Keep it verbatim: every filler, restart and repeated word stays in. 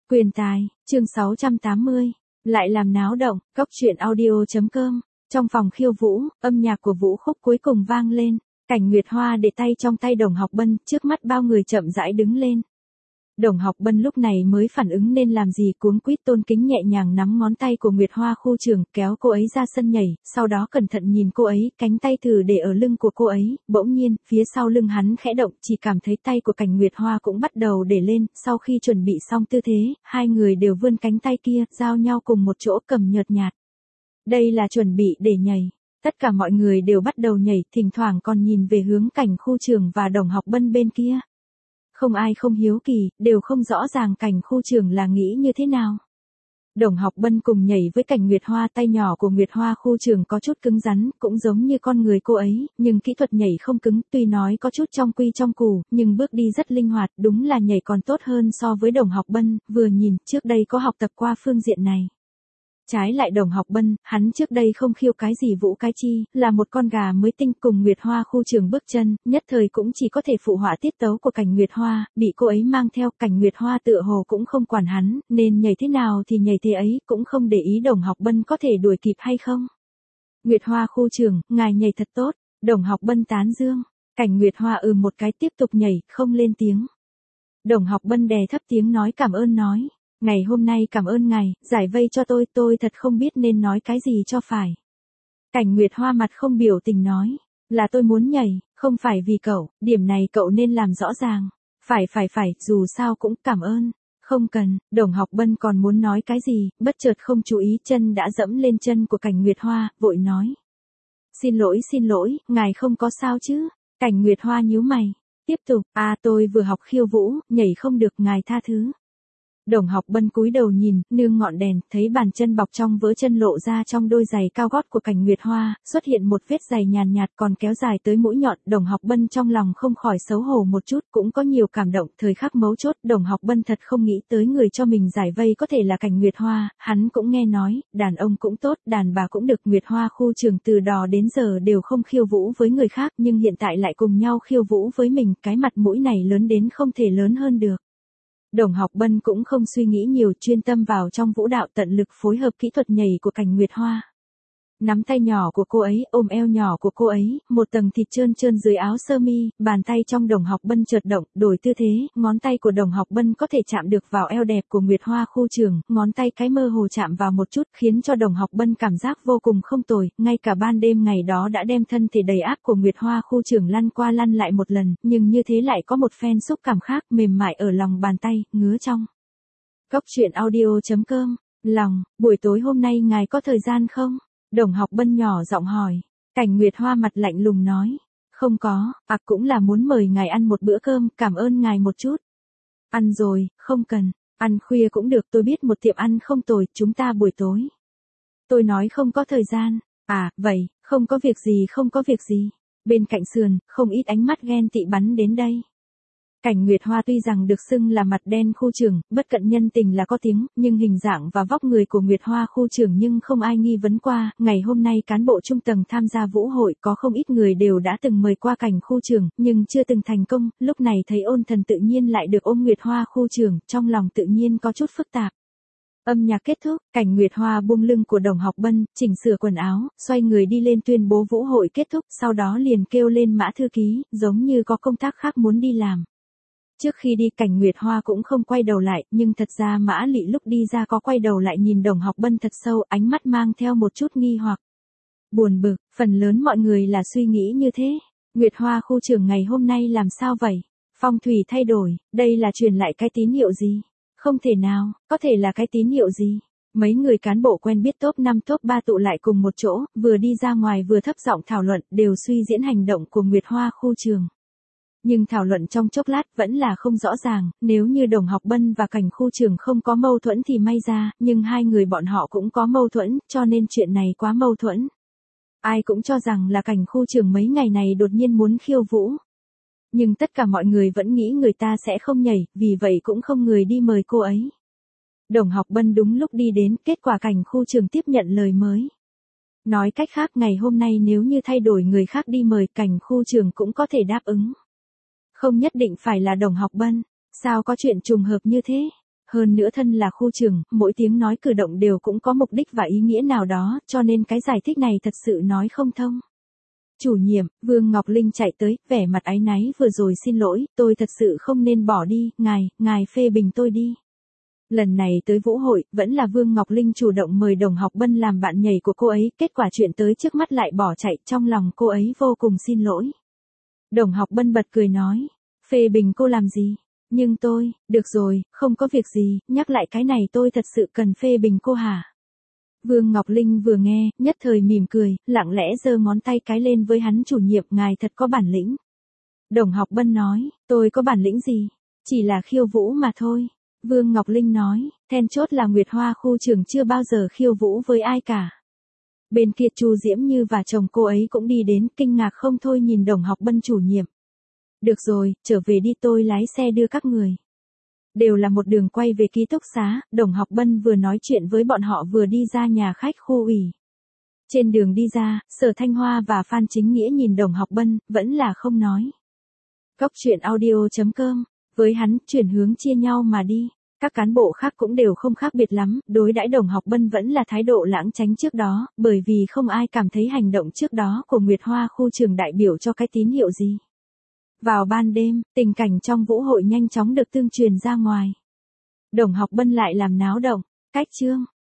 Quyền tài, chương sáu trăm tám mươi. Lại làm náo động, cốc truyện audio.com. Trong phòng khiêu vũ, âm nhạc của vũ khúc cuối cùng vang lên. Cảnh Nguyệt Hoa để tay trong tay Đồng Học Bân, trước mắt bao người chậm rãi đứng lên. Đồng Học Bân lúc này mới phản ứng nên làm gì, cuống quýt tôn kính nhẹ nhàng nắm ngón tay của Nguyệt Hoa khu trường, kéo cô ấy ra sân nhảy, sau đó cẩn thận nhìn cô ấy, cánh tay thử để ở lưng của cô ấy, bỗng nhiên, phía sau lưng hắn khẽ động, chỉ cảm thấy tay của Cảnh Nguyệt Hoa cũng bắt đầu để lên, sau khi chuẩn bị xong tư thế, hai người đều vươn cánh tay kia, giao nhau cùng một chỗ cầm nhợt nhạt. Đây là chuẩn bị để nhảy. Tất cả mọi người đều bắt đầu nhảy, thỉnh thoảng còn nhìn về hướng Cảnh khu trường và Đồng Học Bân bên kia. Không ai không hiếu kỳ, đều không rõ ràng Cảnh khu trường là nghĩ như thế nào. Đồng Học Bân cùng nhảy với Cảnh Nguyệt Hoa, tay nhỏ của Nguyệt Hoa khu trường có chút cứng rắn, cũng giống như con người cô ấy, nhưng kỹ thuật nhảy không cứng, tuy nói có chút trong quy trong củ, nhưng bước đi rất linh hoạt, đúng là nhảy còn tốt hơn so với Đồng Học Bân, vừa nhìn, trước đây có học tập qua phương diện này. Trái lại Đồng Học Bân, hắn trước đây không khiêu cái gì vũ cái chi, là một con gà mới tinh, cùng Nguyệt Hoa khu trường bước chân, nhất thời cũng chỉ có thể phụ họa tiết tấu của Cảnh Nguyệt Hoa, bị cô ấy mang theo. Cảnh Nguyệt Hoa tựa hồ cũng không quản hắn, nên nhảy thế nào thì nhảy thế ấy, cũng không để ý Đồng Học Bân có thể đuổi kịp hay không. Nguyệt Hoa khu trường, ngài nhảy thật tốt. Đồng Học Bân tán dương. Cảnh Nguyệt Hoa ừ một cái tiếp tục nhảy, không lên tiếng. Đồng Học Bân đè thấp tiếng nói cảm ơn nói. Ngày hôm nay cảm ơn ngài, giải vây cho tôi, tôi thật không biết nên nói cái gì cho phải. Cảnh Nguyệt Hoa mặt không biểu tình nói, là tôi muốn nhảy, không phải vì cậu, điểm này cậu nên làm rõ ràng. Phải phải phải, dù sao cũng cảm ơn. Không cần, Đồng Học Bân còn muốn nói cái gì, bất chợt không chú ý, chân đã dẫm lên chân của Cảnh Nguyệt Hoa, vội nói. Xin lỗi xin lỗi, ngài không có sao chứ? Cảnh Nguyệt Hoa nhíu mày, tiếp tục, à tôi vừa học khiêu vũ, nhảy không được, ngài tha thứ. Đồng Học Bân cúi đầu nhìn, nương ngọn đèn, thấy bàn chân bọc trong vỡ chân lộ ra trong đôi giày cao gót của Cảnh Nguyệt Hoa, xuất hiện một vết giày nhàn nhạt còn kéo dài tới mũi nhọn. Đồng Học Bân trong lòng không khỏi xấu hổ một chút, cũng có nhiều cảm động. Thời khắc mấu chốt, Đồng Học Bân thật không nghĩ tới người cho mình giải vây có thể là Cảnh Nguyệt Hoa. Hắn cũng nghe nói, đàn ông cũng tốt, đàn bà cũng được. Nguyệt Hoa khu trường từ đó đến giờ đều không khiêu vũ với người khác, nhưng hiện tại lại cùng nhau khiêu vũ với mình, cái mặt mũi này lớn đến không thể lớn hơn được. Đồng Học Bân cũng không suy nghĩ nhiều, chuyên tâm vào trong vũ đạo, tận lực phối hợp kỹ thuật nhảy của Cảnh Nguyệt Hoa. Nắm tay nhỏ của cô ấy, ôm eo nhỏ của cô ấy, một tầng thịt trơn trơn dưới áo sơ mi, bàn tay trong Đồng Học Bân chợt động, đổi tư thế, ngón tay của Đồng Học Bân có thể chạm được vào eo đẹp của Nguyệt Hoa khu trường, ngón tay cái mơ hồ chạm vào một chút, khiến cho Đồng Học Bân cảm giác vô cùng không tồi, ngay cả ban đêm ngày đó đã đem thân thể đầy áp của Nguyệt Hoa khu trường lăn qua lăn lại một lần, nhưng như thế lại có một phen xúc cảm khác, mềm mại ở lòng bàn tay, ngứa trong. Cốc truyện audio.com. Lòng, buổi tối hôm nay ngài có thời gian không? Đồng Học Bân nhỏ giọng hỏi. Cảnh Nguyệt Hoa mặt lạnh lùng nói. Không có, à cũng là muốn mời ngài ăn một bữa cơm, cảm ơn ngài một chút. Ăn rồi, không cần, ăn khuya cũng được, tôi biết một tiệm ăn không tồi, chúng ta buổi tối. Tôi nói không có thời gian, à, vậy, không có việc gì không có việc gì. Bên cạnh sườn, không ít ánh mắt ghen tị bắn đến đây. Cảnh Nguyệt Hoa tuy rằng được xưng là mặt đen khu trường, bất cận nhân tình là có tiếng, nhưng hình dạng và vóc người của Nguyệt Hoa khu trường nhưng không ai nghi vấn qua. Ngày hôm nay cán bộ trung tầng tham gia vũ hội, có không ít người đều đã từng mời qua Cảnh khu trường, nhưng chưa từng thành công. Lúc này thấy Ôn Thần tự nhiên lại được ôm Nguyệt Hoa khu trường, trong lòng tự nhiên có chút phức tạp. Âm nhạc kết thúc, Cảnh Nguyệt Hoa buông lưng của Đồng Học Bân, chỉnh sửa quần áo, xoay người đi lên tuyên bố vũ hội kết thúc, sau đó liền kêu lên Mã thư ký, giống như có công tác khác muốn đi làm. Trước khi đi, Cảnh Nguyệt Hoa cũng không quay đầu lại, nhưng thật ra Mã Lị lúc đi ra có quay đầu lại nhìn Đồng Học Bân thật sâu, ánh mắt mang theo một chút nghi hoặc. Buồn bực, phần lớn mọi người là suy nghĩ như thế. Nguyệt Hoa khu trường ngày hôm nay làm sao vậy? Phong thủy thay đổi, đây là truyền lại cái tín hiệu gì? Không thể nào, có thể là cái tín hiệu gì? Mấy người cán bộ quen biết top năm top ba tụ lại cùng một chỗ, vừa đi ra ngoài vừa thấp giọng thảo luận, đều suy diễn hành động của Nguyệt Hoa khu trường. Nhưng thảo luận trong chốc lát vẫn là không rõ ràng, nếu như Đồng Học Bân và Cảnh khu trường không có mâu thuẫn thì may ra, nhưng hai người bọn họ cũng có mâu thuẫn, cho nên chuyện này quá mâu thuẫn. Ai cũng cho rằng là Cảnh khu trường mấy ngày này đột nhiên muốn khiêu vũ. Nhưng tất cả mọi người vẫn nghĩ người ta sẽ không nhảy, vì vậy cũng không người đi mời cô ấy. Đồng Học Bân đúng lúc đi đến, kết quả Cảnh khu trường tiếp nhận lời mới. Nói cách khác, ngày hôm nay nếu như thay đổi người khác đi mời, Cảnh khu trường cũng có thể đáp ứng. Không nhất định phải là Đồng Học Bân. Sao có chuyện trùng hợp như thế? Hơn nữa thân là khu trưởng, mỗi tiếng nói cử động đều cũng có mục đích và ý nghĩa nào đó, cho nên cái giải thích này thật sự nói không thông. Chủ nhiệm, Vương Ngọc Linh chạy tới, vẻ mặt áy náy vừa rồi xin lỗi, tôi thật sự không nên bỏ đi, ngài, ngài phê bình tôi đi. Lần này tới vũ hội, vẫn là Vương Ngọc Linh chủ động mời Đồng Học Bân làm bạn nhảy của cô ấy, kết quả chuyện tới trước mắt lại bỏ chạy, trong lòng cô ấy vô cùng xin lỗi. Đồng Học Bân bật cười nói, phê bình cô làm gì? Nhưng tôi, được rồi, không có việc gì, nhắc lại cái này tôi thật sự cần phê bình cô hả? Vương Ngọc Linh vừa nghe, nhất thời mỉm cười, lặng lẽ giơ ngón tay cái lên với hắn, chủ nhiệm, ngài thật có bản lĩnh. Đồng Học Bân nói, tôi có bản lĩnh gì? Chỉ là khiêu vũ mà thôi. Vương Ngọc Linh nói, then chốt là Nguyệt Hoa khu trưởng chưa bao giờ khiêu vũ với ai cả. Bên kia Chu Diễm Như và chồng cô ấy cũng đi đến, kinh ngạc không thôi nhìn Đồng Học Bân chủ nhiệm. Được rồi, trở về đi, tôi lái xe đưa các người. Đều là một đường quay về ký túc xá, Đồng Học Bân vừa nói chuyện với bọn họ vừa đi ra nhà khách khu ủy. Trên đường đi ra, Sở Thanh Hoa và Phan Chính Nghĩa nhìn Đồng Học Bân, vẫn là không nói. Cốc truyện audio chấm com, với hắn, chuyển hướng chia nhau mà đi. Các cán bộ khác cũng đều không khác biệt lắm, đối đãi Đồng Học Bân vẫn là thái độ lãng tránh trước đó, bởi vì không ai cảm thấy hành động trước đó của Nguyệt Hoa khu trường đại biểu cho cái tín hiệu gì. Vào ban đêm, tình cảnh trong vũ hội nhanh chóng được tương truyền ra ngoài. Đồng Học Bân lại làm náo động, cách chương.